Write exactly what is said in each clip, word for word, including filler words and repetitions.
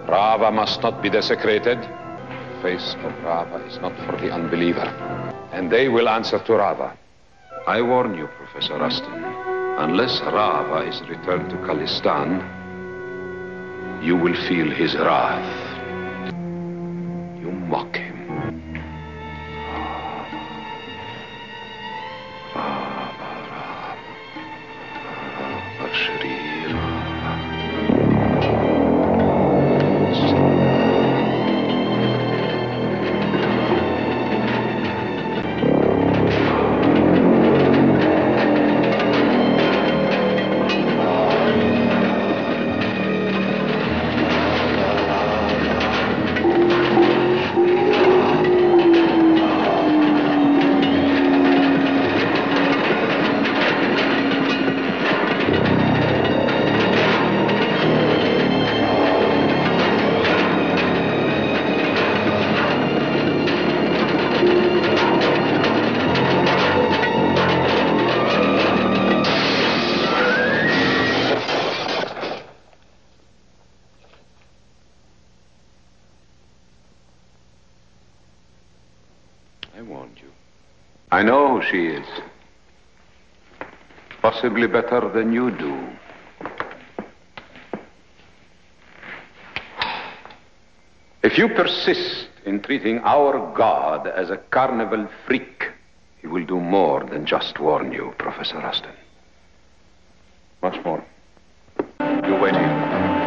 Rava must not be desecrated. The face of Rava is not for the unbeliever. And they will answer to Rava. I warn you, Professor Rustin, unless Rava is returned to Khalistan, you will feel his wrath. You mock him. Rava, Rava, Rava, Shri Rava. I warned you. I know who she is. Possibly better than you do. If you persist in treating our God as a carnival freak, he will do more than just warn you, Professor Rustin. Much more. You wait here.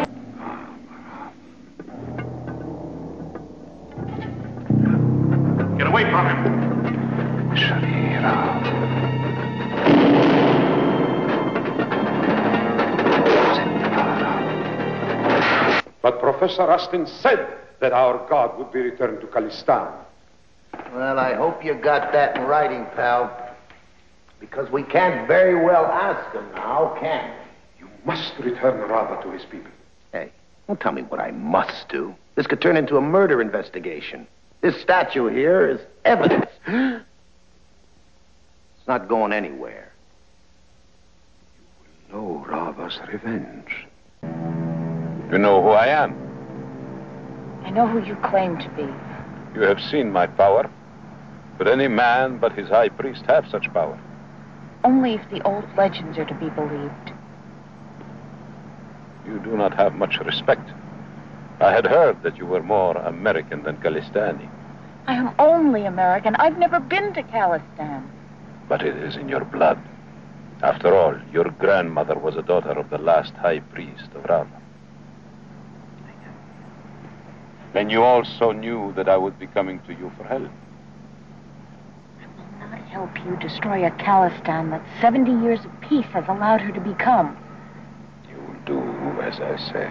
Get away from him. Sharira. But Professor Rustin said that our God would be returned to Khalistan. Well, I hope you got that in writing, pal. Because we can't very well ask him now, can we? You must return Rava to his people. Hey, don't tell me what I must do. This could turn into a murder investigation. This statue here is evidence. It's not going anywhere. You will know Rava's revenge. You know who I am. I know who you claim to be. You have seen my power. Could any man but his high priest have such power? Only if the old legends are to be believed. You do not have much respect. I had heard that you were more American than Khalistani. I am only American. I've never been to Khalistan. But it is in your blood. After all, your grandmother was a daughter of the last high priest of Rava. Then you also knew that I would be coming to you for help. I will not help you destroy a Khalistan that seventy years of peace has allowed her to become. You will do as I say.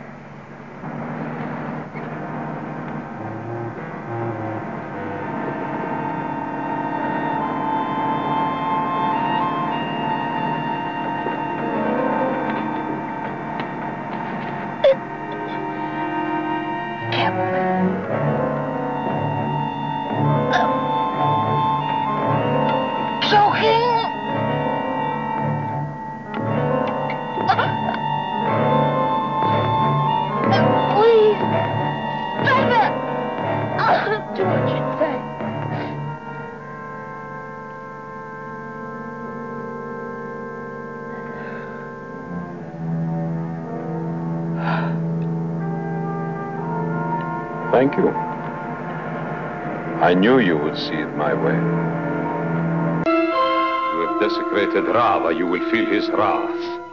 Thank you. I knew you would see it my way. You have desecrated Rava. You will feel his wrath.